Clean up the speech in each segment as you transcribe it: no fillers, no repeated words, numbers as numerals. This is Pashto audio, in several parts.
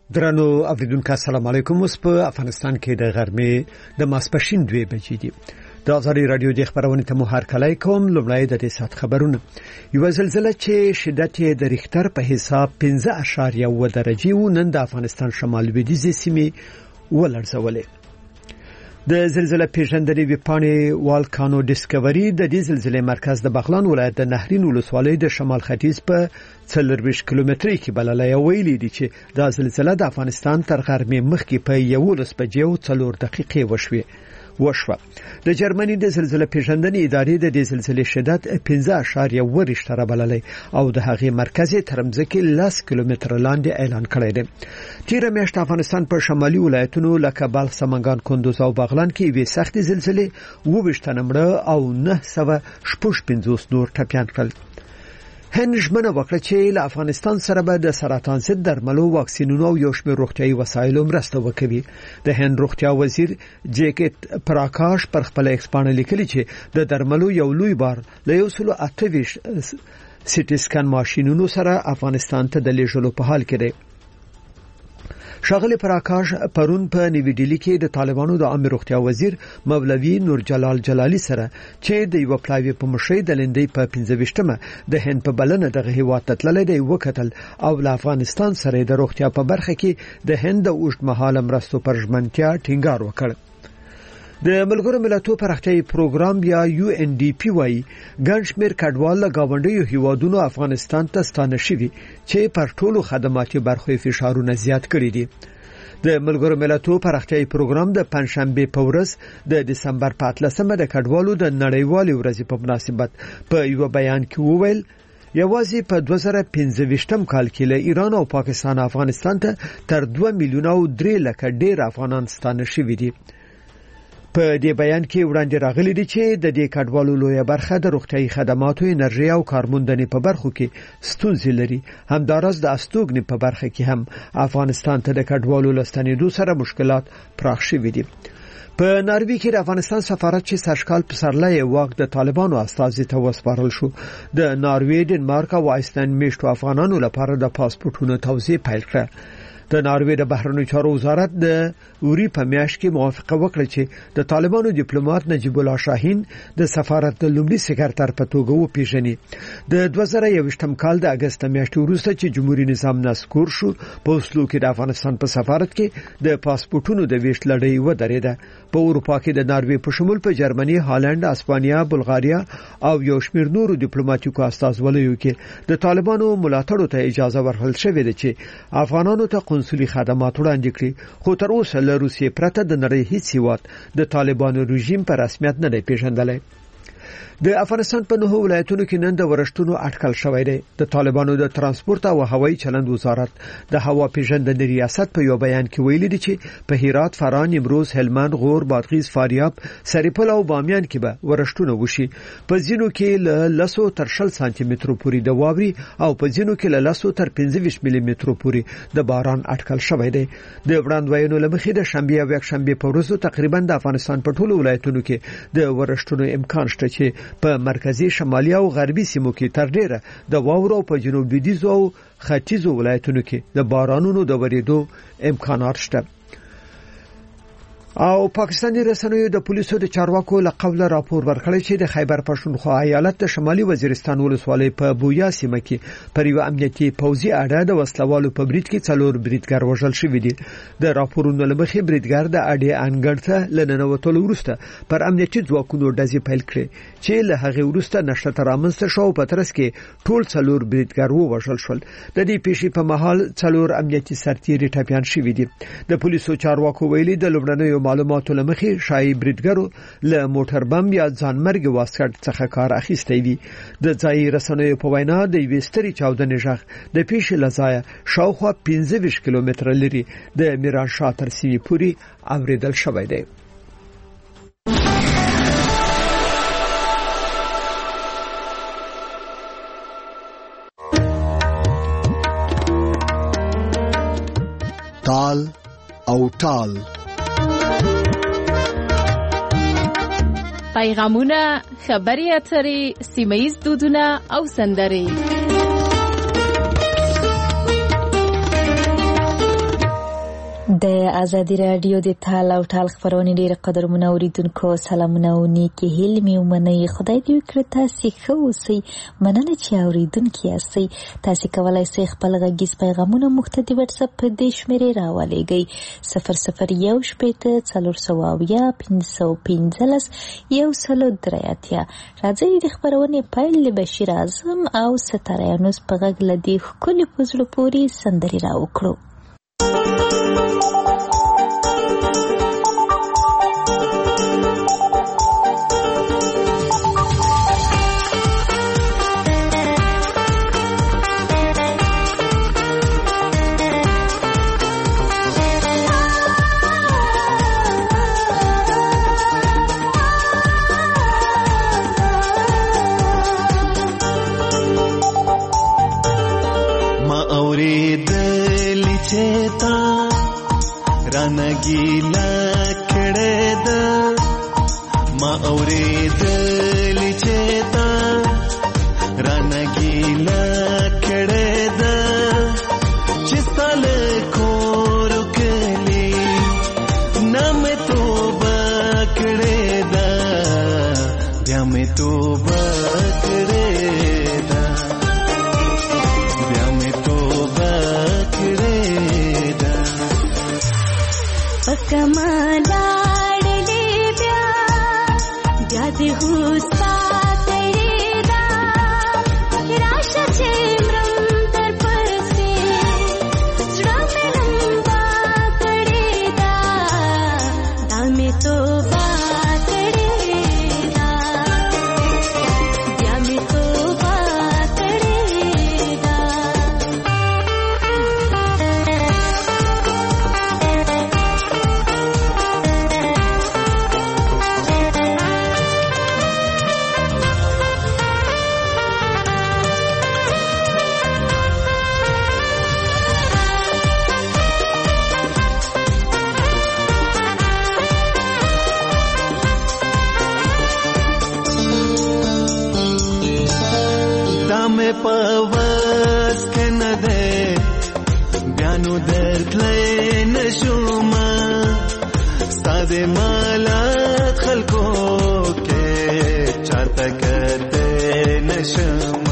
درنو اوریدونکو السلام علیکم. اوس په افغانستان کې د غرمې د ماسپښین 2 بجې دي. د ازادي رادیو د خبرونې ته مو هرکلی کوم. لومړی د دې سات خبرونه. یو زلزلہ چې شدت یې د ریختر په حساب 5.1 درجه و نن د افغانستان شمال لویدیځ سیمې ولړزولې. د زلزلہ پیژندنې ویبپاڼې والکانو ډیسکوري د دې زلزلې مرکز د بغلان ولایت د نهرین ولسوالۍ د شمال ختیځ په 40 کیلومتري کې بللای ویلي دي چې د زلزلہ د افغانستان تر غرمې مخکې په 11 بجې او 4 دقیقې وشوه. د جرمني د زلزلہ پیژندنې ادارې د دې زلزلې شدت 5.1 ریشتره بللای او د هغې مرکز ترمځکه 10 کیلومتر لاندې اعلان کړی دی. تیر میاشت افغانستان په شمالي ولایتونو لکه بلخ، سمنګان، کندوز او بغلان کې وی سختي زلزلې 22 نمبر او 950 نور ټپيان کړل. هند ژمنه وکړه چې له افغانستان سره به د سرطان ضد درملو، واکسینونو او یو شمېر روغتیايي وسایلو مرسته وکړي. د هند روغتیا وزیر جیکټ پراکاش پر خپل ایکس باندې لیکلي چې د درملو یو لوی بار له 128 سټي سکان ماشينونو سره افغانستان ته د لیږلو په حال کې دی. شاغلی پراکاش پرون په نیوی ډیلی کې د طالبانو د عامه روغتیا وزیر مولوی نور جلال جلالی سره چې د یو پلاوی په مشرۍ د لندې په 15مه د هند په بلنه دغه هیواد ته تللی دی وکتل او له افغانستان سره د روغتیا په برخه کې د هند د اوږدمهاله مرستو پر ژمنتیا ټینګار وکړ. د ملګرو ملتونو پراختیايي پروګرام یا UNDP وايي ګڼ شمېر کډوال له گاونډیو هیوادونو افغانستان ته ستانه شوي چې پر ټولو خدماتي برخو فشارونه زیات کړي دي. د ملګرو ملتونو پراختیايي پروګرام د پنځشنبه په ورځ د دسمبر په 13مه د کډوالو د نړیوالې ورځې په مناسبت په یو بیان کې وویل یوازې په 2015 کال کې له ایران او پاکستان افغانستان ته تر 2 میلیونه او 3 لکه ډیر افغانان ستانه شوي دي. په دې بیان کې وړاندې راغلي دي چې د دې کډوالو لویه برخه د روغتیايي خدماتو، انرژي او کارموندنې په برخو کې ستونزې لري. همدارس د استوګنې په برخه کې هم افغانستان ته د کډوالو لستنېدو سره مشکلات پراخ شوي دي. په ناروی کې د افغانستان سفارت چې سرشکال پسرلی واک د طالبانو استازي ته وسپارل شو. د ناروی، ډنمارک او آیسلند میشتو افغانانو لپاره د پاسپورتونو توزیع پیل کړه. د ناروی د بهرنیو چارو وزارت د اوري په میاشت کې موافقه وکړه چې د طالبانو ډیپلوماټ نجیب الله شاهین د سفارت د لومړي سکرټر په توګه وپیژني. د 2021 کال د اگست میاشتې وروسته چې جمهوریت نظام نسکور شو، په اوسلو کې د افغانستان په سفارت کې د پاسپورتونو د ویش لړۍ ودرېده. په اروپا کې د ناروی په شمول په جرمني، هالند، اسپانیا، بلغاریا او یو شمېر نورو ډیپلوماټیکو استازولیو کې د طالبانو ملاتړو ته اجازه ورکړل شوې ده چې افغانانو ته قونسلي خدمات وړاندې کړي. خو تر اوسه له روسیې پرته د نړۍ هیڅ هیواد د طالبانو رژیم په رسمیت نه دی پیژندلی. د افغانستان په 9 ولایتونو کې نن د ورښتونو اټکل شوی دی. د طالبانو د ترانسپورت او هوایي چلند وزارت د هوا پیژندنې ریاست په یو بیان کې ویلي دی چې په هرات، فراه، نیمروز، هلمند، غور، بادغیس، فاریاب، سرپل او بامیان کې به ورښتونه وشي. په ځینو کې له 10 تر 20 سانتي مترو پورې د واوري او په ځینو کې له 10 تر 25 ملي مترو پورې د باران اټکل شوی دی. د وړاندوینو لمخې د شنبه او یکشنبه په ورځو تقریبا د افغانستان په ټولو ولایتونو کې د ورښتونو امکان شته چې په مرکزی، شمالي او غربي سیمو کې تر ډیره د واورو په جنوب لویدیځ او ختیځو ولایتونو کې د بارانونو د ورېدو امکانات شته. او پاکستاني رسنیو د پولیسو د چارواکو له قوله راپور ورکړی چې د خیبر پښتونخوا ایالت د شمالي وزیرستان ولسوالۍ په بویا سیمه کې پر یو امنیتي پوځي اډه د وسلوالو په برید کې 4 بریدګر وژل شوي دي. د راپورونو له مخې بریدګر د اډې انګړ ته لننوتلو وروسته پر امنیتي ځواکونو ډزې پیل کړې چې له هغې وروسته نښته رامنځته شو. په ترڅ کې ټول 4 بریدګر ووژل شول. د دې پیښې په مهال 4 امنیتي سرتیري ټپيان شوي دي. د پولیسو چارواکو ویلي د لومړنیو معلوماتو لمخې شایي بریدګرو له موټر بم یا ځانمرګ واسکټ څخه کار اخیستی وي. د ځایي رسنیو په وینا د یوې سترې چاودنې غږ د پیښې له ځایه شاوخوا 15 کیلومتره لري د میرانشاه تر سیمې پورې اوریدل شوی دی. تال او ټال پیغامونه، خبري اترې، سیمه‌ییز دودونه او سندرې. د ازادي رادیو د تال او ټال خبرونه ډیر قدرمن اوریدونکو سلامونه او نیکی هیله می ومنئ. خدای دې وکړي تاسو ښه اوسئ. مننه چې اوریدونکو یاستئ. تاسو کولای شئ خپل غږیز پیغامونه موږ ته د واتس اپ په دې شمیرې راولېږئ 00141515 راځئ د خبرونې پیل له بشیر اعظم او ستاره یونس په غږ لدی ښکلي پزړه پورې سندري راوکړو. गीला खड़े दा मा औरे दिल चेता राना गीला खड़े दा चिस्तल को रुकली ना मैं तो बकड़े दा या मैं तो बकड़े दा या मैं तो बकड़े दा कमाला डले ब्या ब्याद हुस्ता तेरेदा राशा चेमरम तर परसे श्रमेलम बाकड़ेदा दामे तो बाकड़ेदा ब्यामे तो बाकड़ेदा पवस के न दे ब्यानु दर्दले नशुमा सादे माला खलको के चाहता करते नशुमा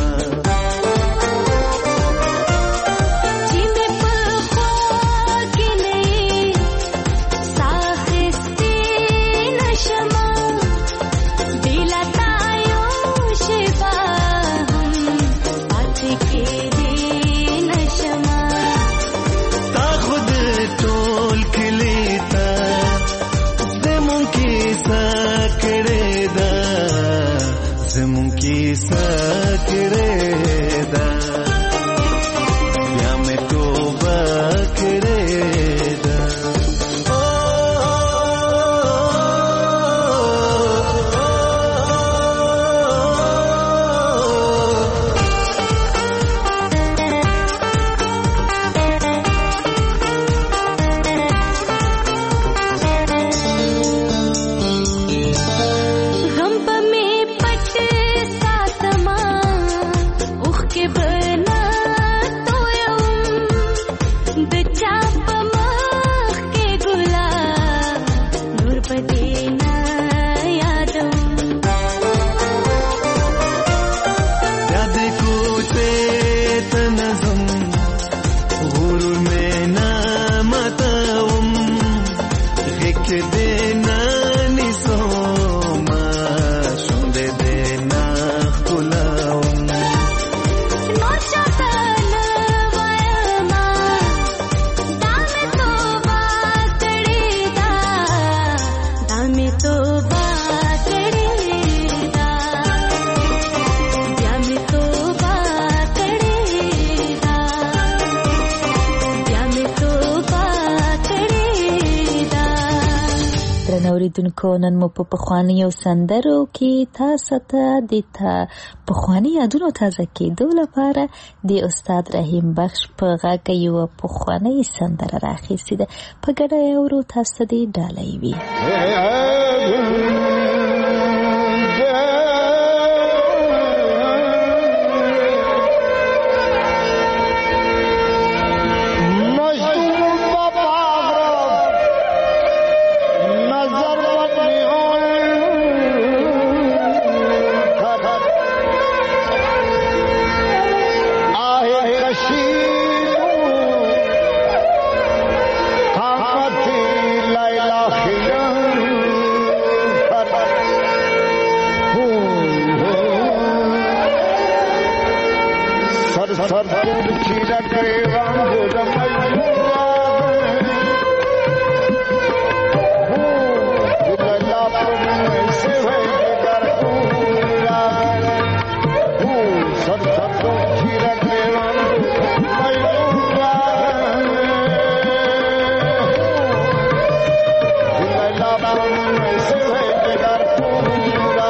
اوریدونکو نن مو په پخوانیو سندرو کې تاسو ته د پخوانی یادونو تازه کېدو لپاره د استاد رحیم بخش په غږ یو پخوانی سندره راخیستې ده. په ګډه یې اورو تاسو دې ډالۍ وي. सर दूर चीरक वांगुर मयूरा दिललापुर से है गरपूरा सर दूर चीरक वांगुर मयूरा दिललापुर से है गरपूरा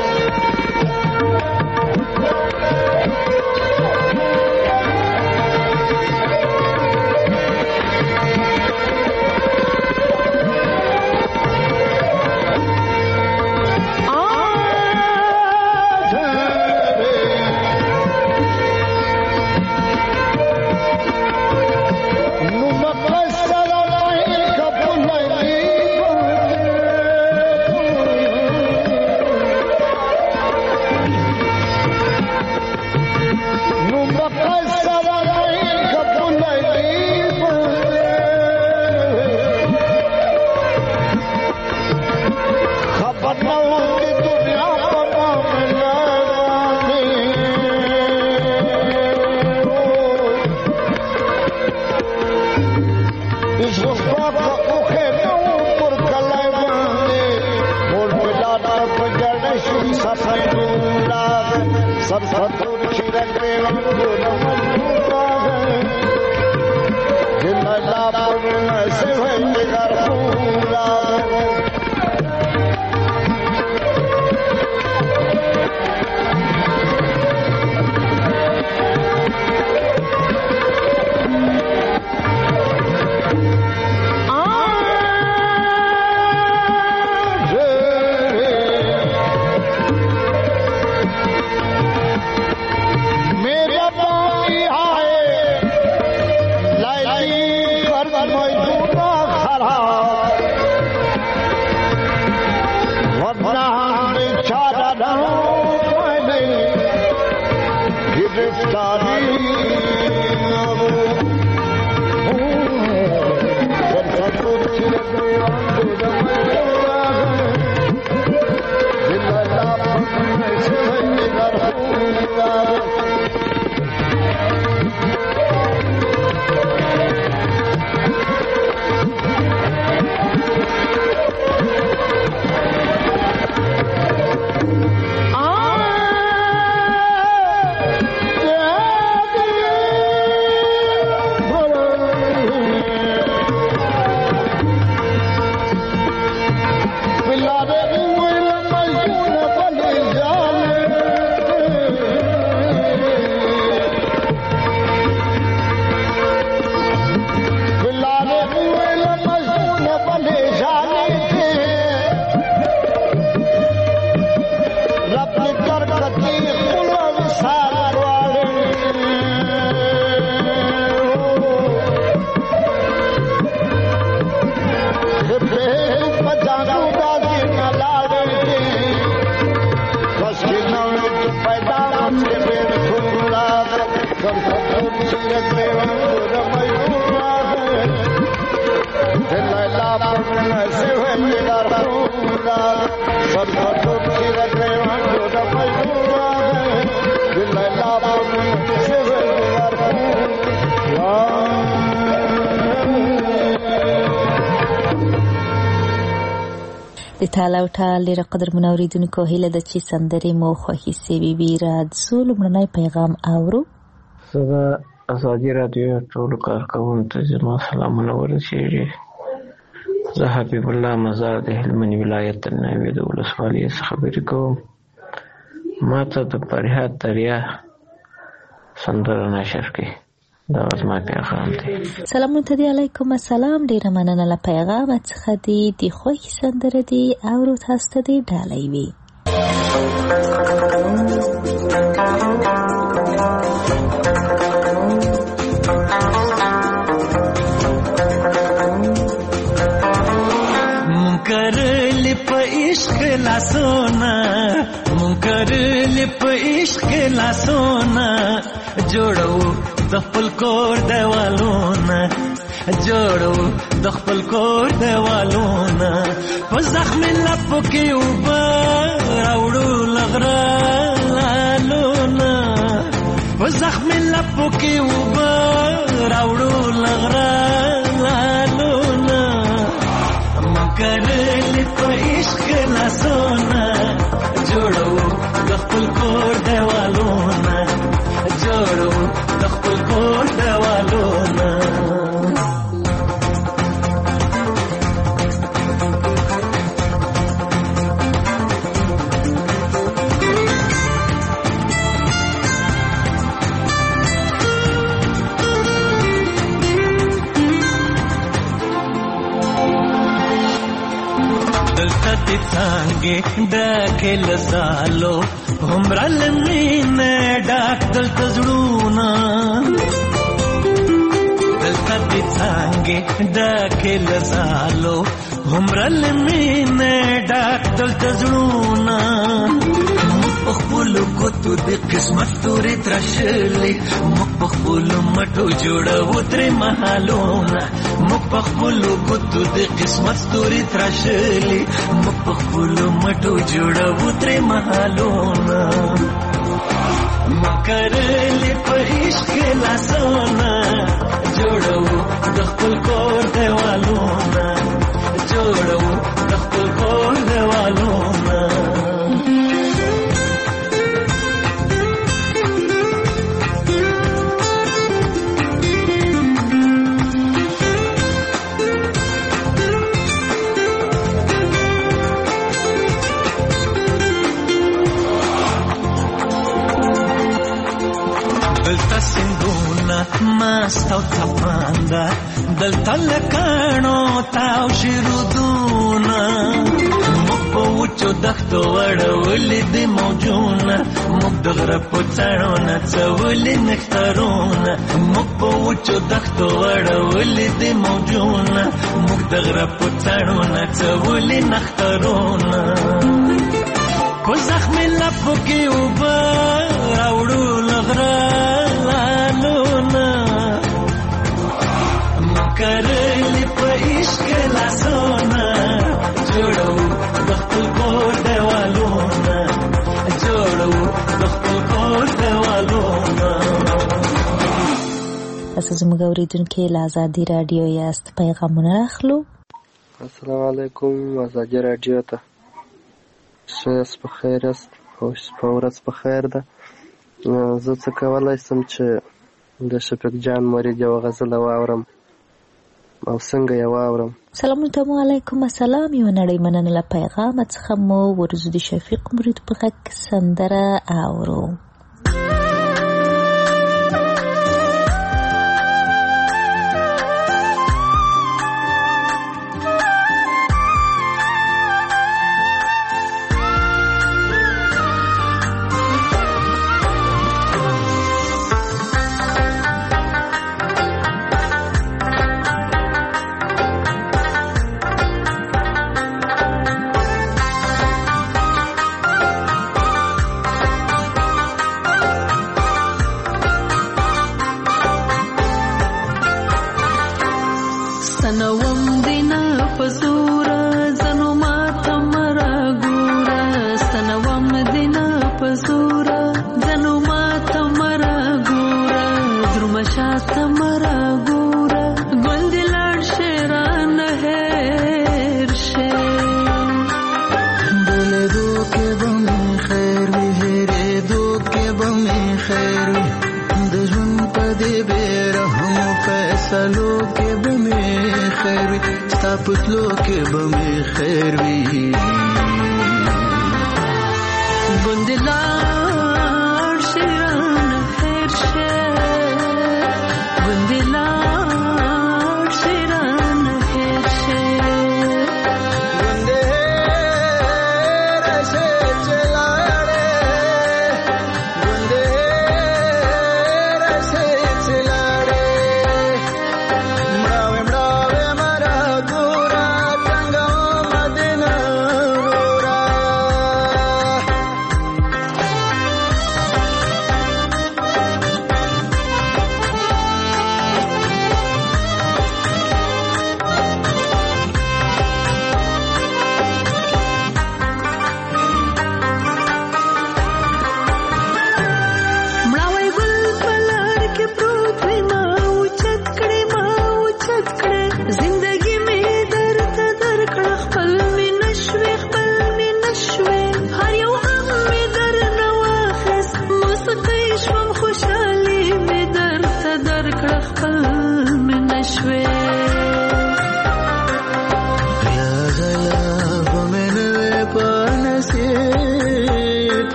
د تاله او ټال ډېره قدرمنو اورېدونکو هیله ده چې سندرې مو خوښې سوي وي. راځو لومړنی پیغام اورو. زه د ازادي راډیو ټولو کارکوونکو ته زما سلامونه ورسېږي. زه حبیب الله مزار د هلمند ولایت ترناوي د ولسوالۍ څخه خبرې کوم. ما ته د فرهاد دریا سندره نشر کړي. دا زما پیغام دی. سلامونه دی علیکم السلام. ډیره مننه له پیغام څخه دی. د خوښ سندره دی اورو تاسو ته دی ډالۍ وي. منکر په عشق لاسونه منکر په عشق لاسونه جوړو د خپل کور دیوالونه جوړو د خپل کور دیوالونه په زخم لپو کې اوبه راوړو لغرالونه په زخم لپو لپو کې وبا راوړو لغرالونه مکرل په عشق لاسونه جوړو د خپل کور دیوالونه جوړو د خپل کور دیوالونه څنګه ډکه لسالو همرل مینه ډاک دلته زړونه دلته څنګه ډکه لسالو همرل مینه ډاک دلته زړونه خپل کوتو د قسمت تورې ترشلې مخ خپل مټو جوړو تر محلونه مخ خپل کوتو د قسمت تورې ترشلې مخ خپل مټو جوړو تر محلونه مکرلې په عشق لاسونه جوړو د خپل کور دیوالونه جوړو د خپل کور دیوالونه ماستو تپاندا دلته لکانو تاو شرودونا مپو وچو دختو وړولې د موجونه مپ دغره پڅړو نڅولې نخترونا مپو وچو دختو وړولې د موجونه مپ دغره پڅړو نڅولې نخترونا کو زخم لپو کې وبا راوړو لغرا کرلی په عشق لاسونه جوړو د خپل کور دیوالونه جوړو د خپل کور دیوالونه. تاسو زموږ اورېدونکي له ازادي راډیو یاست، پیغامونه اخلو. السلام علیکم ازادي راډیو ته، ښه په خیر یاست او شپه ورځ په خیر ده. زه څه کولی شم چې د شفیق جان مرید یوه غزله واورم او څنګه یې واورم؟ سلامونه علیکم. السلام. یو نړۍ مننه له پیغام څخه مو ورزو د شفیق مرید په غږ سندره اورو.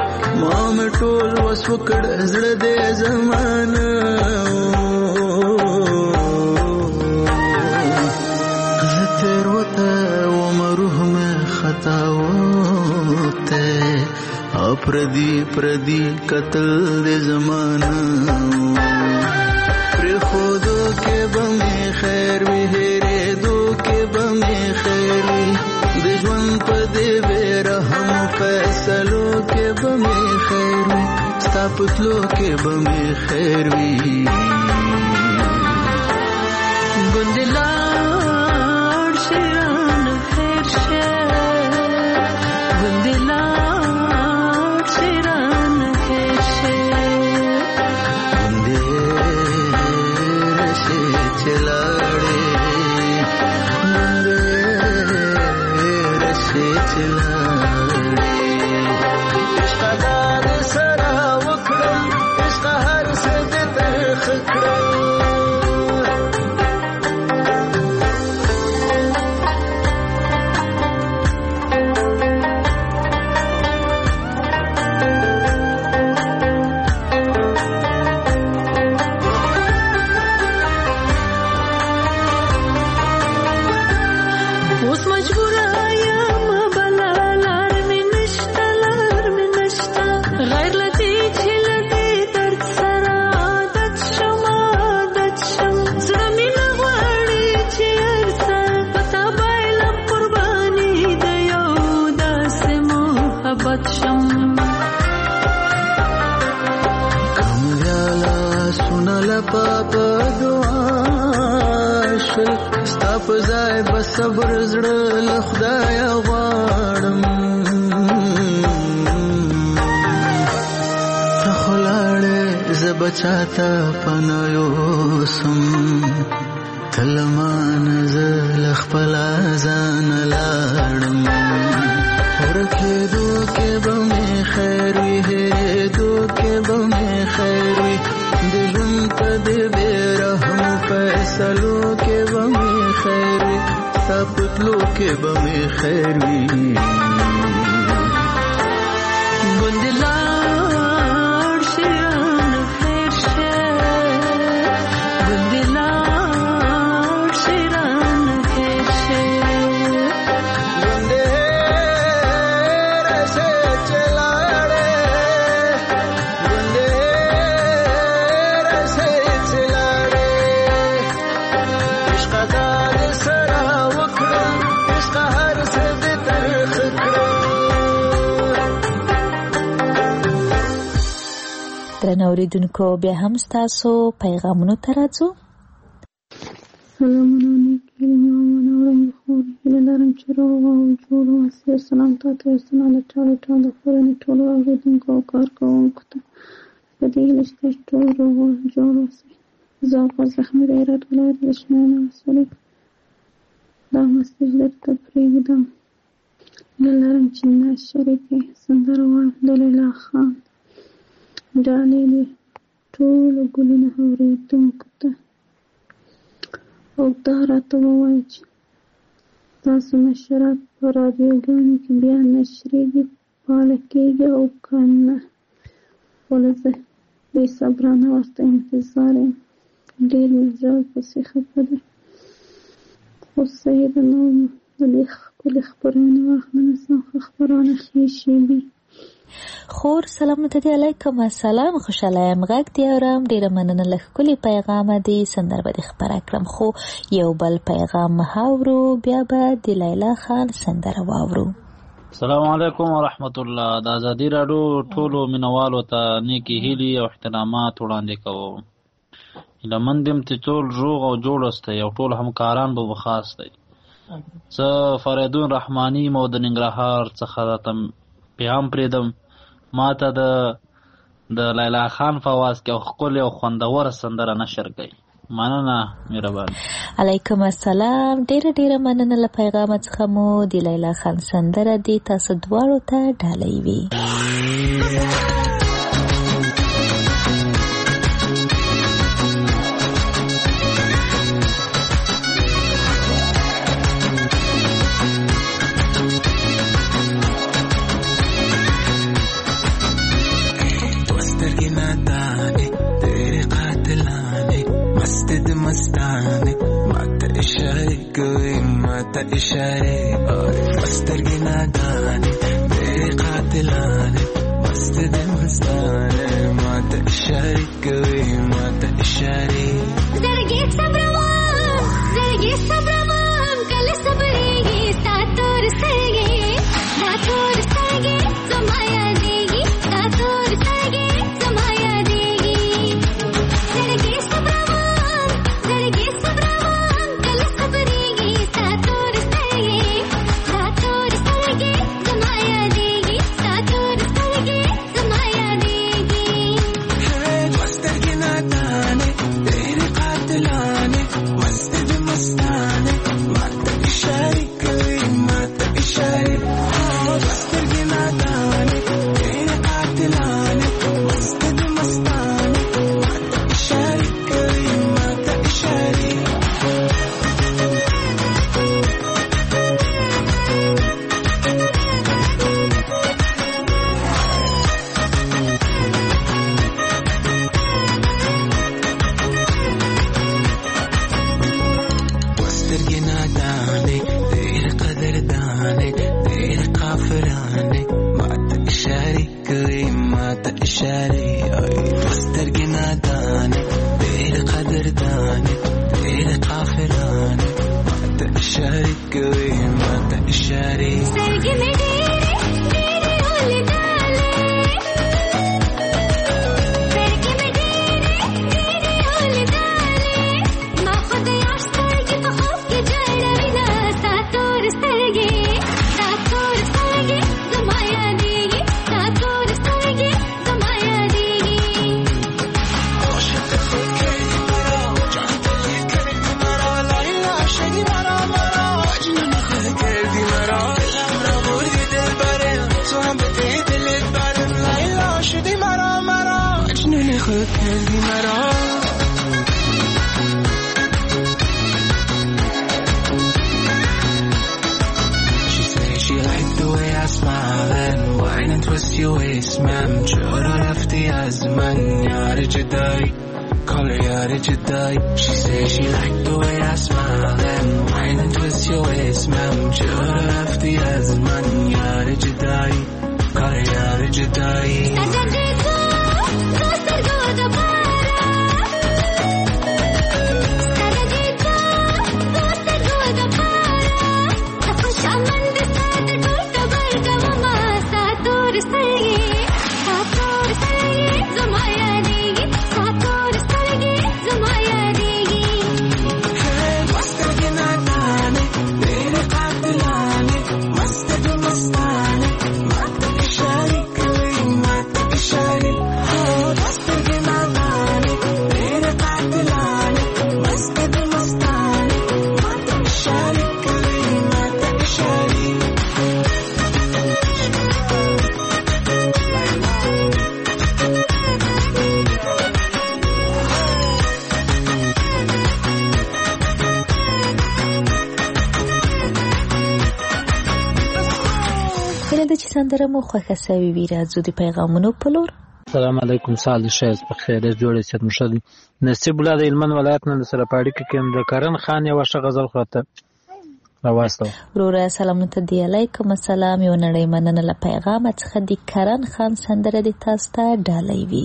ما مې ټول وس وکړ زړه دې زمانه زه تیر وته وم روح مې خطا وته او پردي قتل دې زمانه پرېښودو کې به مې خیر وي هېرېدو کې به مې خیر وي د ژوند په دې بې رحمو فیصلو کې به مې خیر وي ستا په تلو کې به مې خیر وي ګوندې لاړ شي رانه هېر شه ګوندې لاړ شي رانه هېر شه ګوندې راشي چې لاړې ګوندې راشي چې لاړې عشقه دا دې سره وکړم عشقه هر څه دې ترخ کړم اوس مجبوره یم بله لار مې نشته غیر له دې چې له دې درد سره عادت شم زړه مې نه غواړي چې هر څه په تا بایلم قرباني د یو داسې محبت شم کامیاله سونه لپه په دعا شل ستا په ځای به صبر زړه له خدایه غواړم ته خو لاړې زه به چاته پناه یوسم ته له مانه زه له خپله ځانه لاړم ورکېدو کې به مې خیر وي هېرېدو کې به مې خیر وي د ژوند په دې بې رحمو فیصلو کې به مې خیر وي ستا په تلو کې به مې خیر وي ګوندې لاړ شي رانه هېر شه ګوندې لاړ شي رانه هېر شه ګوندې راشي چې لاړې ګوندې راشي چې لاړې عشقه دا دې سره وکړم عشقه هر څه دې ترخ کړم درنو اوریدونکو بیا هم ستاسو پیغامونو ته راځو سلامونه نیکي میومنه وړم خور هیله لرم چې روغ او جوړ اوسئ سلام تاته یوسنا د ټول د خورنې ټولو اوریدونکو او کارکوونکو ته په دې هیله چې تاسو ټول روغ او جوړ اوسئ زه غوث احمد هرات ولایت د شمال ولسوالۍ دا مسیج درته پرېږدم هیله لرم چې ناز شریفې سندره وایم د لیلا خان ډالۍ دې ټولو ګلونه اورېدونکو ته او دا راته ووایه چې تاسو نشرات په رادیوګانو کې بیا نشریږي فعاله کېږي او که نه ولې زه بې صبرانه ورته انتظار یم ډېر مې زړه پسې خفه دی خو صحیح ده نو د دې ښکلې خپرونې واخلمه سم ښه خپرونه ښې شیبې خور سلامونه دی علیکم السلام خوشاله یم غږ دی اورم ډیره مننه له ښکلي پیغامه دی سندره به دې خپره کړم خو یو بل پیغام هاورو بیا به د لیلا خان سندره واورو السلام علیکم ورحمت الله د ازادي راډیو ټولو مینوالو ته نیکی هیلې او احترامات وړاندې کوم هیله مند یم چې ټول روغ او جوړ اوسئ او ټول همکاران به خاص دی زه فریدون رحماني مو د ننګرهار څخه راته پیغام پرېږدم ما ته د لیلا خان په آواز کې یو ښکلې او خوندوره سندره نشر کړئ مننه مهرباني علیکم السلام ډیره مننه له پیغام څخه مو د لیلا خان سندره دی تاسو دواړو ته ډالۍ وي سترګې نادانې تیرې قاتلانې مست د مستانې ماته اشارې کوي ماته اشارې سترګې نادانې تیرې قاتلانې مست د مستانې ماته اشارې کوي ماته اشارې زړګې صبروم کله صبرېږي ستا تور سترګې دا تور سترګې زما یادېږي دا تور سترګې زما یادېږي زړګې صبروم کله صبرېږي ستا تور سترګې دا تور سترګې زما یادېږي ستا تور سترګې زما یادېږي سترګې نادانې تیرې قاتلانې مست د مستانې ماته اشارې کوي ماته اشارې سترګې نادانې تیرې قاتلانې مست د مستانې ماته اشارې کوي ماته اشارې سترګې نادانې تیرې قدردانې تیرې قافرانې ماته اشارې کوي ماته اشارې سترګې نادانې تیرې قدردانې تیرې قافرانې ماته اشارې کوي ماته اشارې سترګې مې ډېرې ولیدلې سترګې مې ډېرې ولیدلې ما خو د یار سترګې په خوب کې جړوینه ستا تور سترګې دا تور سترګې زما یادېږي دا تور سترګې زما یادېږي عاشق خود کردی مرا جان دلی کردی مرا لیلا شدی مرا مجنون خود کردی مرا دلم را بردی دل برم تو هم بده دلت برم لیلا شدی مرا مجنون خود کردی مرا She said she liked the way I smile and whine and twist your waist, ma'am. چرا رفتی از من یار جدایی call her یار جدایی She said she liked the way I smile and whine and twist your waist, ma'am. چرا رفتی از من یار جدایی call her یار جدایی سترګې سترګو د پاره سترګې سترګو د پاره د خوشامن د سات ټول خبر کومه ستا تور سترګې زما یادېږي ستا تور سترګې زما یادېږي سترګې نادانې تیرې قاتلانې مست د مستانې ماته اشارې کوي ماته اشارې سترګې نادانې تیرې قاتلانې مست د مستانې ماته اشارې کوي ماته اشارې کله چې سندره مو خوښه سوي وي راځو د پیغامونو په لور. السلام علیکم سال شایز په خیر جوړې ست مشد نصیب الله د هلمند ولایت نه سره پاړی کې د کرن خان یو ښه غزل خاطر راوستو. ورور سلام ته دی علیکم السلام یو نړۍ مننه له پیغام څخه د کرن خان سندره د تاسو ته ډالۍ وی.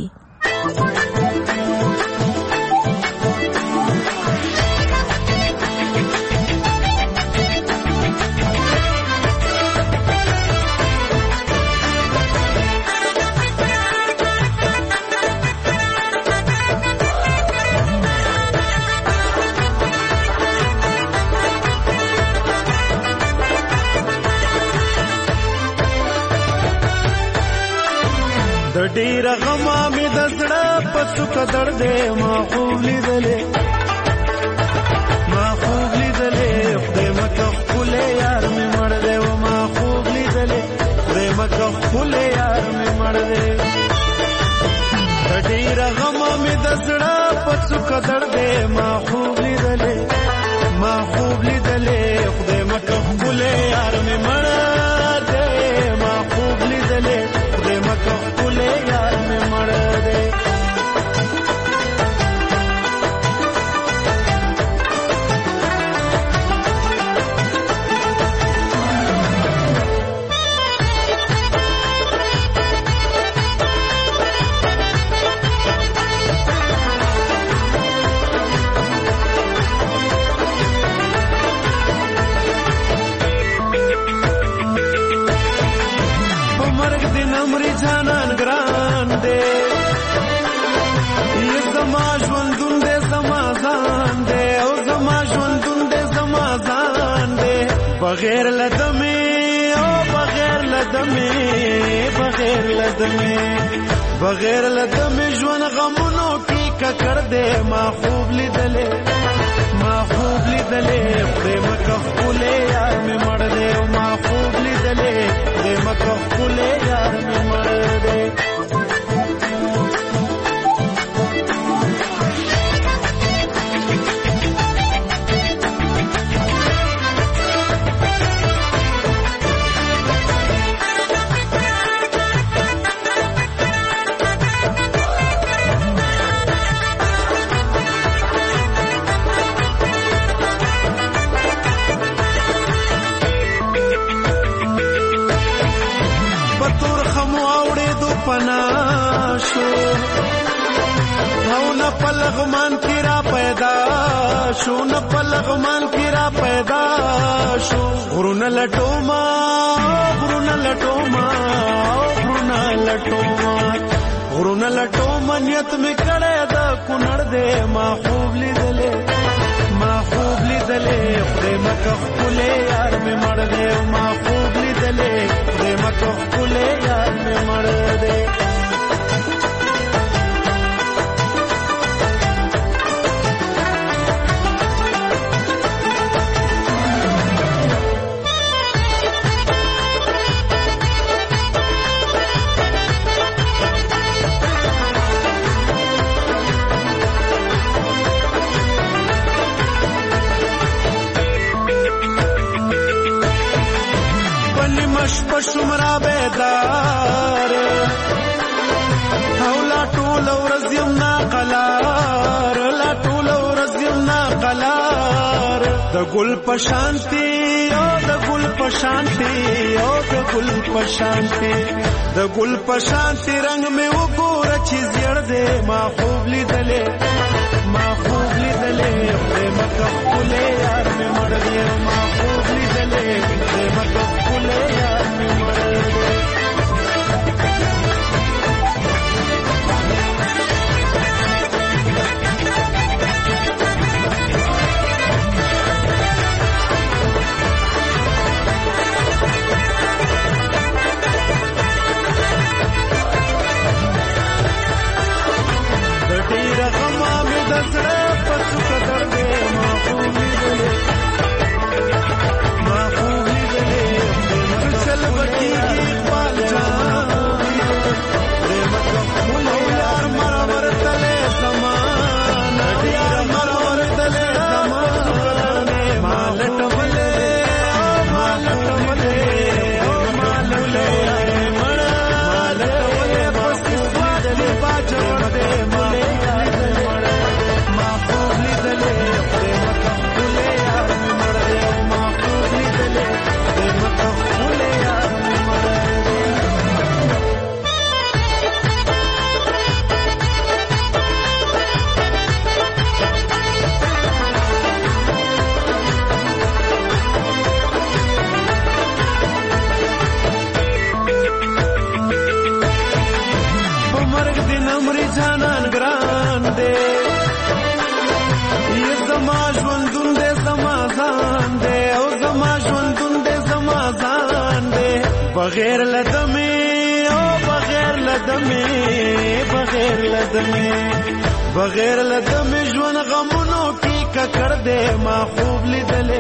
د ډیر غما مې د زړه په څوک درده ما خوب لیدلې خدای مکه خپل یار مې مړ دی و ما خوب لیدلې خدای مکه خپل یار مې مړ دی د ډیر غما مې د زړه په څوک درده ما خوب لیدلې خدای مکه خپل یار مې مړ دی ما خوب لیدلې خدای مکه خپل یار مې مړ دی دې زما ژوندون دې زما ځان دې او زما ژوندون دې زما ځان دې بغیر لدمې او بغیر لدمې بغیر لدمې ژوند غمونو کې ککړ دې ما خوب لیدلې خدای مکه خپلې یار مې مړ دې او ما خوب لیدلې خدای مکه خپلې یار مې مړ دې پناشو او نه پلغمان کی را پیدا شو نه پلغمان کی را پیدا شو غرونه لټوما نیت می کړه دا کونړ دې ما خوب لیدلې خدای مکه خپلې یار مې مړ دې ما خوب لیدلې خدای مکه خپلې یار مې مړ دې شمرا بیدار او لا ټول ورځ یم نا قلار د ګل پشانتی رنگ می وګوره چې زیړ دې ما خوب لیدلې خدای مکه خپلې یار مې مړ دې ما خوب لیدلې خدای مکه خپلې یار مې مړ دې بغیر لدمې ژوند غمونو کې ککړ دې ما خوب لیدلې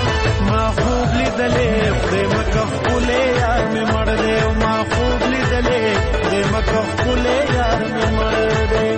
خدای مکه خپلې یار مې مړ دې ما خوب لیدلې خدای مکه خپلې یار مې مړ دې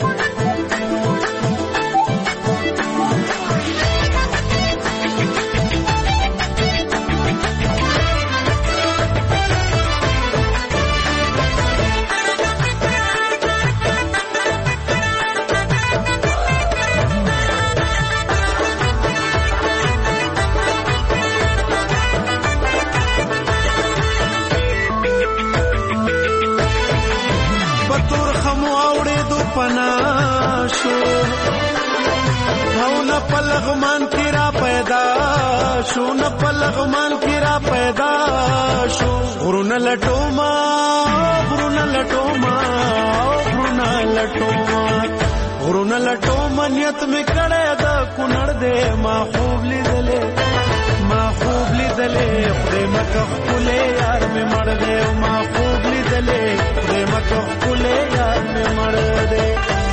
پناشو او نه پلغمان کی را پیدا شو غرونه لټوما لټوما غرونه لټوما نیت می کړه د کونړ دې ما خوب لیدلې خدای مکه خپلې یار می مړ دې ما خوب لیدلې خدای مکه خپلې یار می مړ دې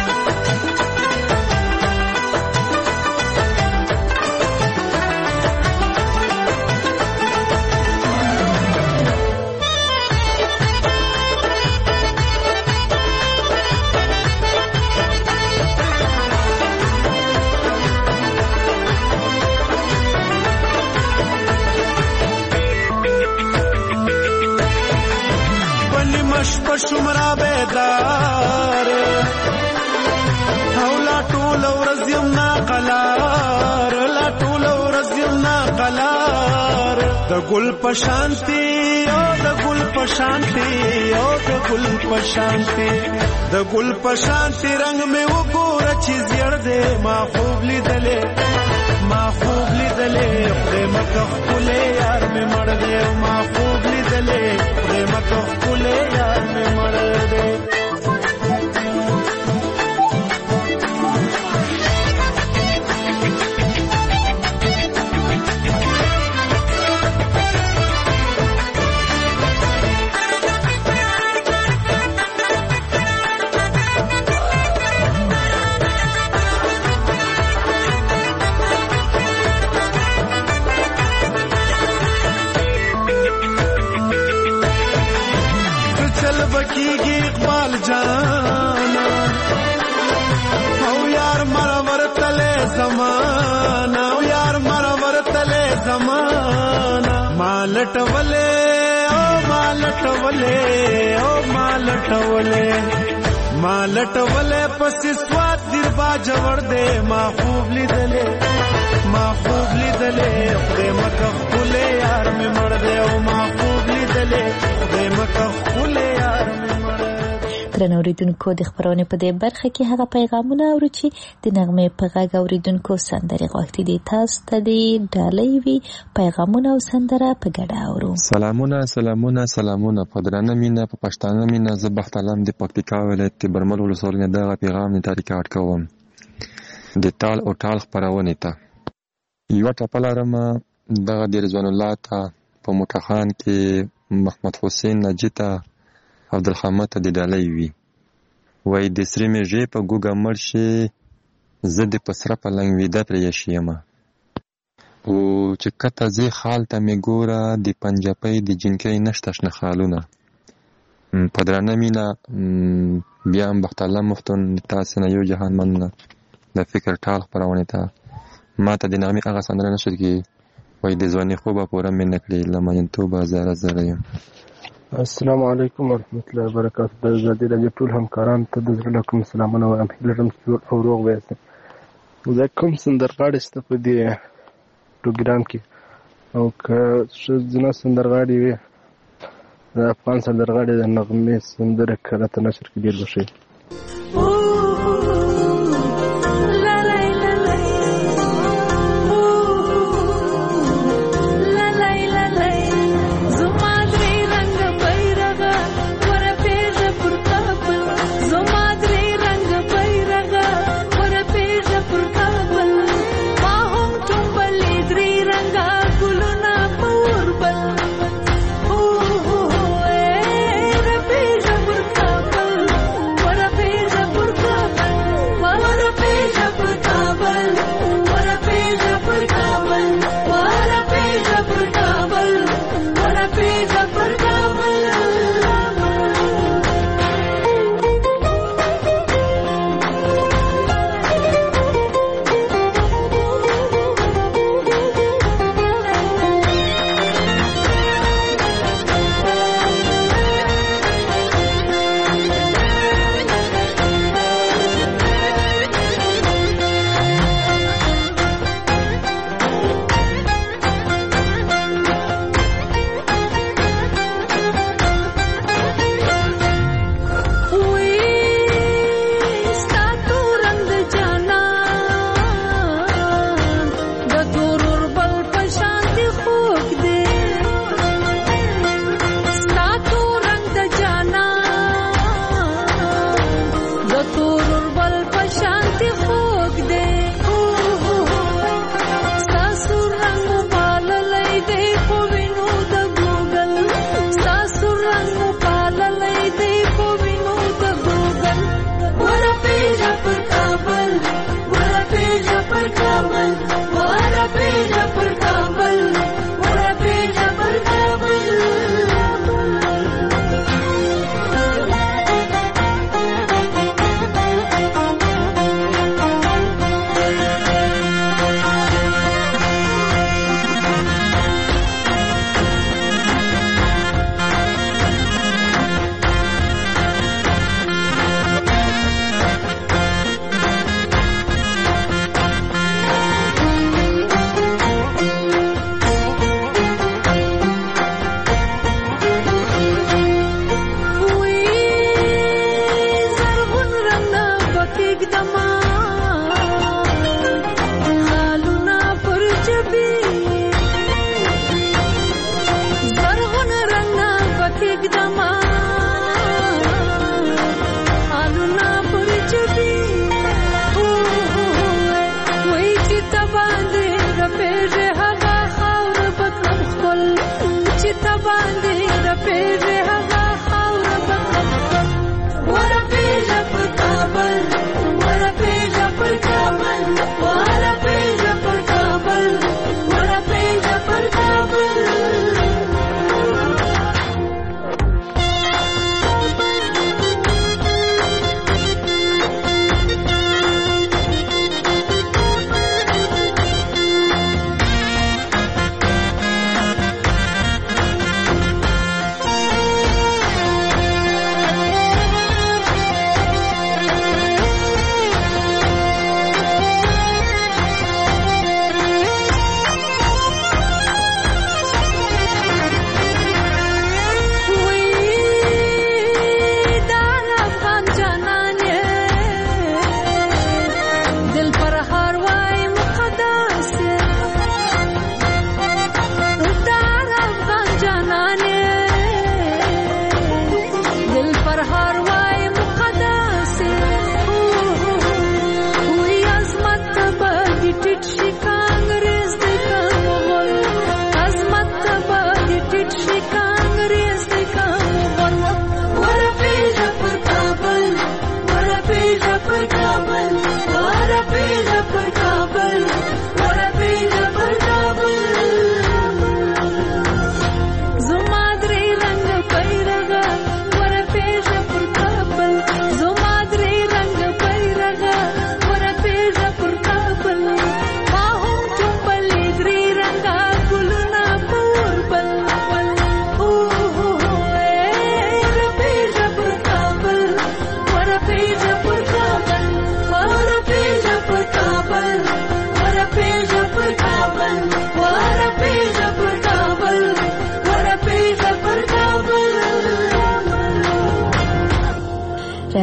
شمرا بیدار او لا ټول ورځ یم ناقلار د ګل پشانتی رنگ می وګوره چې زیړ دې ما خوب لیدلې خدای مکه خپلې یار می مړ دې ما خوب لیدلې خدای مکه خپلې یار می مړ دې بکیږي اقبال جانا او یار مرور تله زمانہ مالټولې پس سواد دیر با جوړ دې ما خوب لیدلې خدای مکه خپلې یار می مړ دې او ما خوب لیدلې خدای مکه خپلې یار می مړ درنو اوریدونکو د خبرونې په دې برخه کې هغه پیغامونه اورو چې د نغمې په غږ اوریدونکو سندرې غوښتي دي تاسو ته د ډالۍ وی پیغامونه او سندره په ګډه اورو سلامونه په درنه مینه په پښتانه مینه زه بخت علم د پکتیکا ولایت برمل ولسوالۍ نه دغه پیغام نه ریکارډ کوم د ټال او ټال خبرونه ته یو ټاپل رمه دغه د رضوان الله ته په موټخان کې محمد حسین نجیتا عبدالحمد د ډالۍ وی وای د سری میږي په ګوګا مرشي زه د پسره په لنګ ویدا پر یشیمه او چې کته زی خال ته می ګوره د پنجابۍ د جنکۍ نشتش نه خالونه په درنه مینا بیا هم بخت الله مفتون تاسو نه یو جهان مننه د فکر ټال خبرونه ته ما ته د نامي هغه سندره نشد کی وای د ځواني خوبه پوره مې نکړي لمن توبه زره یم السلام علیکم ورحمت الله وبرکاته د ازادي راډیو ټول همکاران ته د زړه کوم سلامونه وایم هیله کوم او روغ وایسته زه کوم سندرغاړي ست په دې پروګرام کې او که څنګه سندرغاړي وي د افغان سندرغاړي د نغمې سندره کړه ته نشر کې ډیر بشي What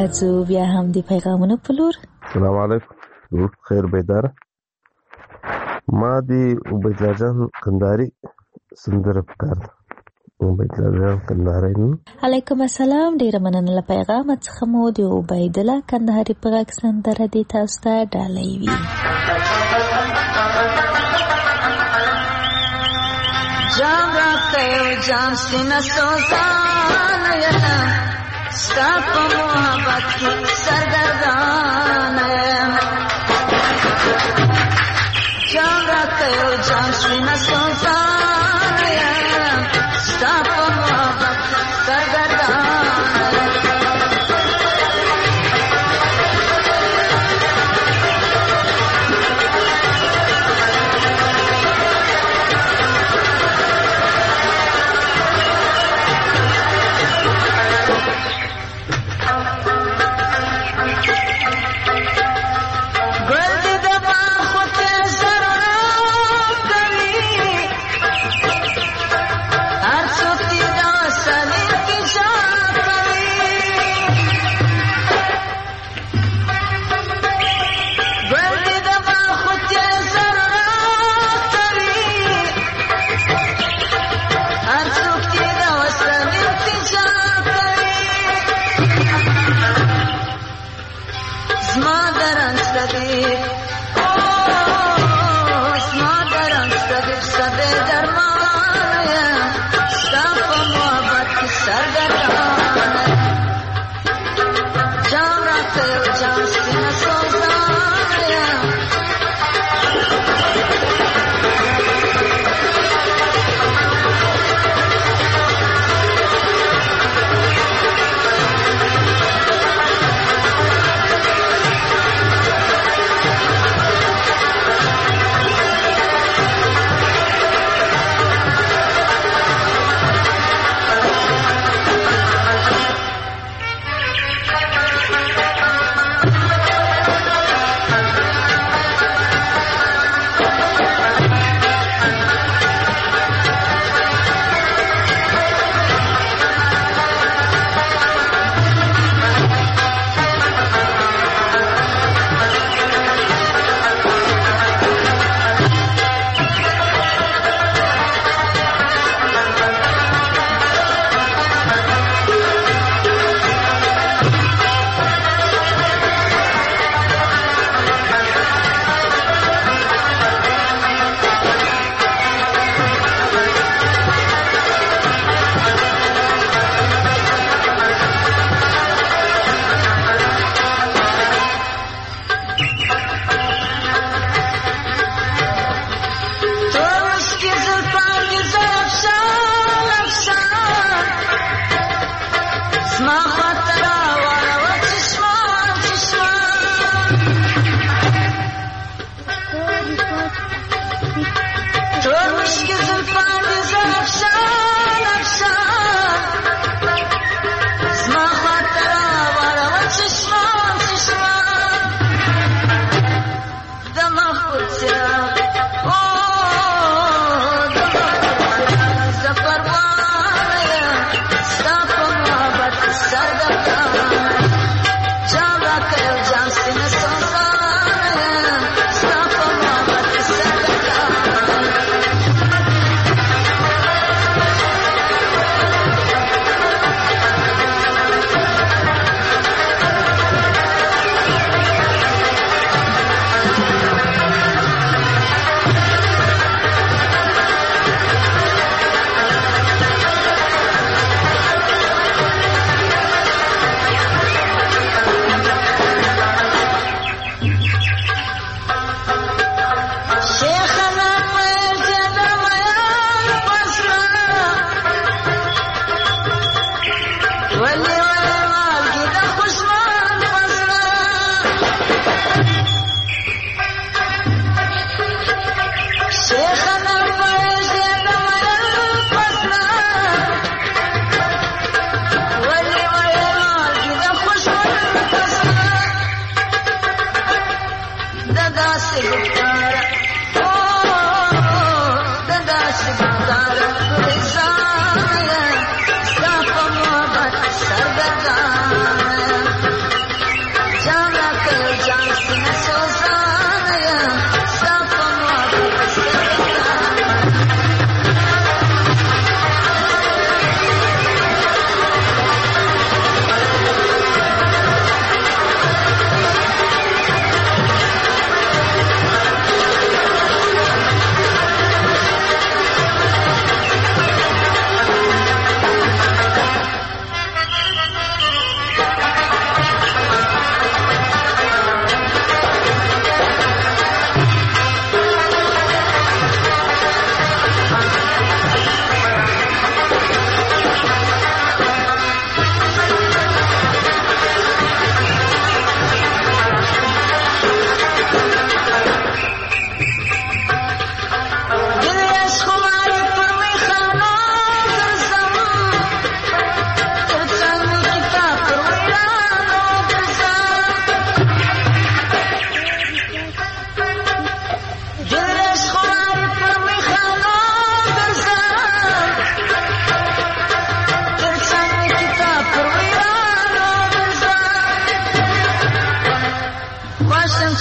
راځو بیا هم د پیغامونو په لور. السلام علیکم. روح خیر بیدار. ما دی عبیدالله جان کندهاري سندره پکار ده. عبیدالله جان کندهاري نو. علیکم السلام. ډیره مننه له پیغام څخه مو د عبیدالله کندهاري په غږ سندره دی تاسو ته ډالۍ وي. جام راکړ جام سینه سوزان یم ستا په محبت کې سرګردان یم جام راکړ جام سینه سوزان یم ستا په محبت کې سرګردان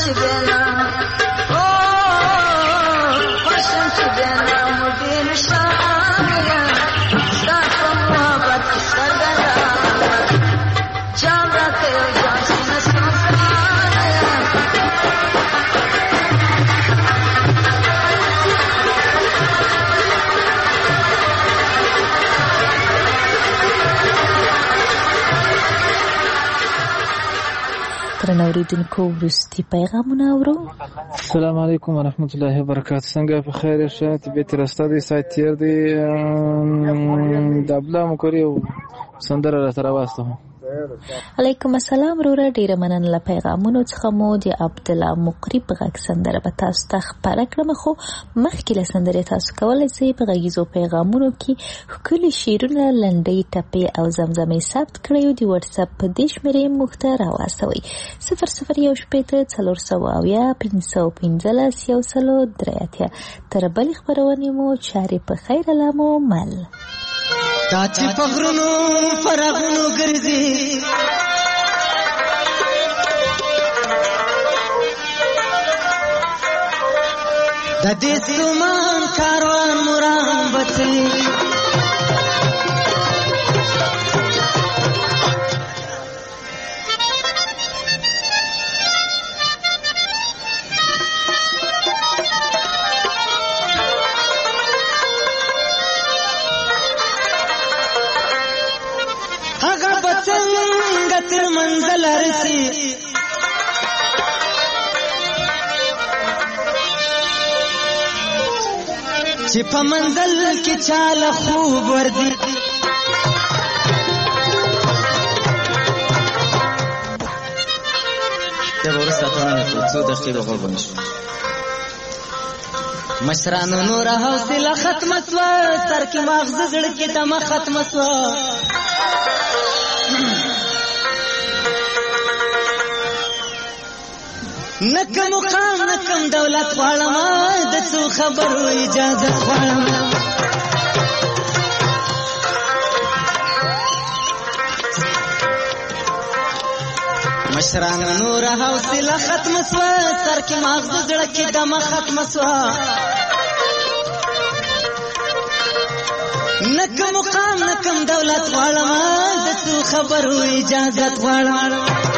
چې دینا او خوشم چې دینا مودې نشایا ستا په محبت سرګرا جام راکې جام سینه سمسایا درنو اوریدونکو وروستي پیغامونه اورو. السلام علیکم ورحمت الله وبرکاته. څنګه په خیر شه؟ طبیعت راسته دی، سایت تیر دی. د ابلا مکوري سندره را تر واسطه. علیکم السلام وروره، ډیره مننه له پیغامونو څخه مو د عبد الله مقری په غږ سندره به تاسو ته خبره کړم، خو مخکې له سندرې تاسو کولی شئ په غږیزو پیغامونو کې ښکلي شعرونه، لنډۍ، ټپې او زمزمې ثبت کړئ او د واتساپ په دې شمېرې موږ ته راواستوئ 0014 تر بلې خپرونې مو چارې په خیر لامو مل. دا چې په غرونو فرغونو ګرځي د دې سومان کاروان مرام بچي تر منزل رسی چې په منزل کې چاله خوب وردی دا ورسته پرانه څو دقیقې وغوړم شو مشرانو نور حوصله ختم سوا سر کې مغز زړه کې دمه ختم سوا نکم مقام نکم دولت غواړم د څو خبرو اجازه غواړم مشران نور حوصله ختم سوا سر کې مغز زړه کې دمه ختم سوا نکم مقام نکم دولت غواړم د څو خبرو اجازه غواړم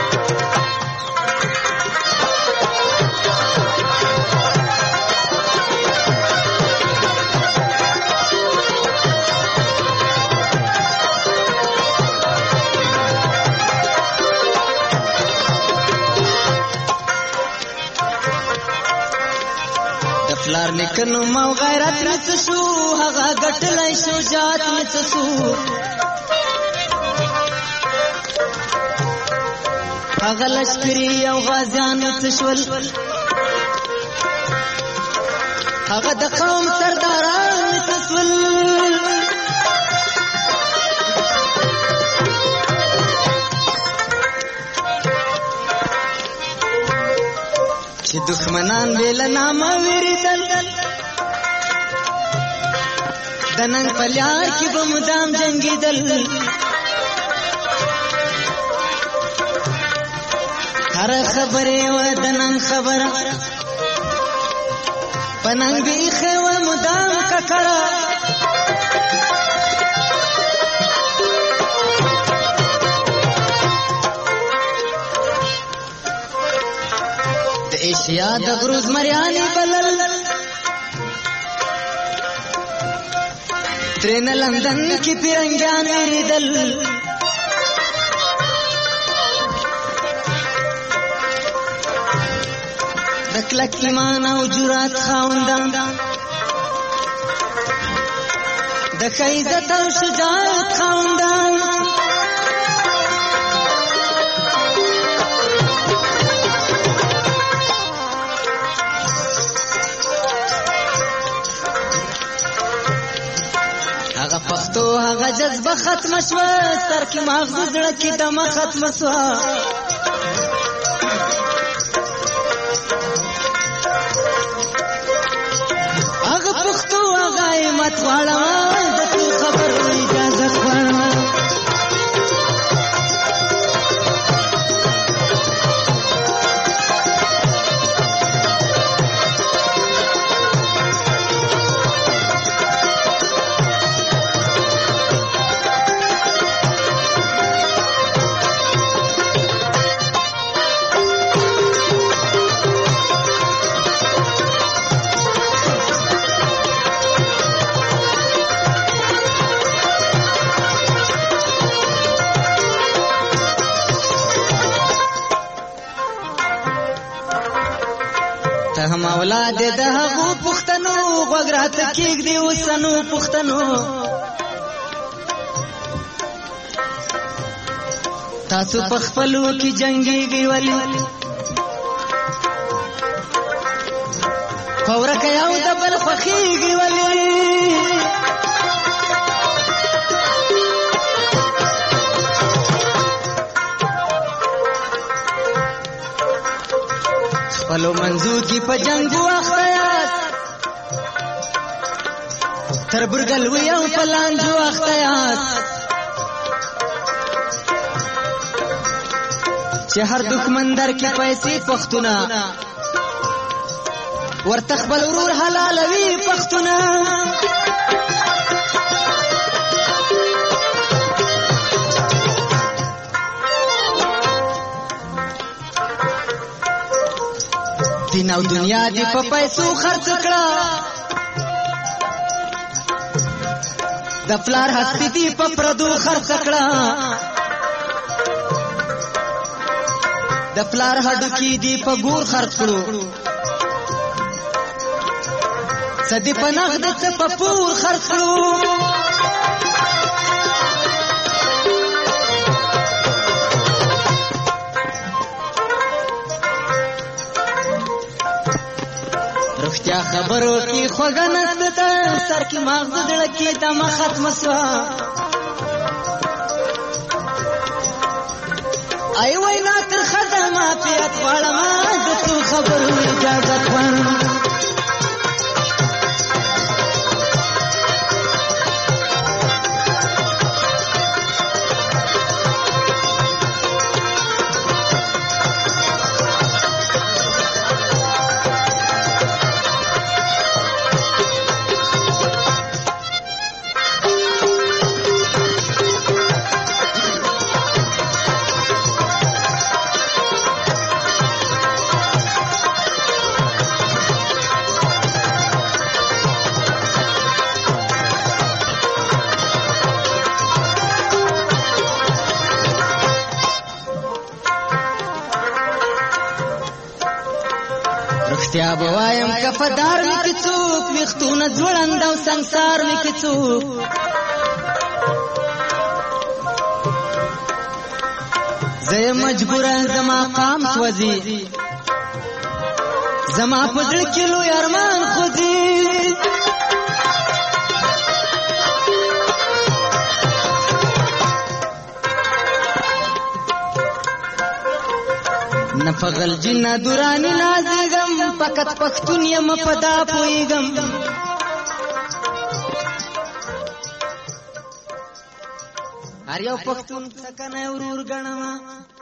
پلار نکنو مو غیرت نڅ شو هغه ګټلای شجاعت نڅ شو هغه لشکري او غازیان نڅ شول هغه د قوم سرداران نڅ شول چې دښمنان بیل نامه ویریدل د نن په لار کې به مدام جنګېدل هر خبرې و د نن خبره په نن بیخې و مدام ککړه ایشیا د غروز مریانی بلل ترین لندن کی پیرنگیان ویریدل د کلک ایمان او جرات خاوندان د ښه عزت او شجاعت خاوندان پختو هغه جذبه ختم شوه سر کې مغز زړه کې دمه ختم شوه هغه پختو هغه همت غواړم د څو خبرو اجازه غواړم هم اولاد د هغو پښتنو غوږ راته کېږدي اوسنو پښتنو تاسو په خپلو کې جنګېږئ ولې په ورکه یو د بل خوښېږي ولې خپلو منځو کې په جنګو اخته یاست تر برګلوي او په لانجو اخته یاست چې هر دښمن در کې پیسې پښتونه ورته خپل ورور حلالوي پښتونه دین او دنیا دی په پیسو خرڅ کړه د پلار هستی دی په پردو خرڅ کړه د پلار هډو کې دی په ګور خرڅ کړو سدی په نغد څه په پور خرڅ کړو رښتیا خبرو کې خوږه نسته سر کې مغز زړه کې دمه ختمه سوه ای وینا تر خدمه پیت غواړمه د څو خبرو اجازت غواړم رښتیا به وایم کفدار مې کې څوک ویښتونه ځوړند او سنګسار مې کې څوک زه یې مجبوره زما قام سوځي زما په زړه کې لوی ارمان خوځي نه په غلجي نه دوراني نازېږم فقط پښتون یم په دا پوهېږم هر یو پښتون څکنی ورور ګڼمه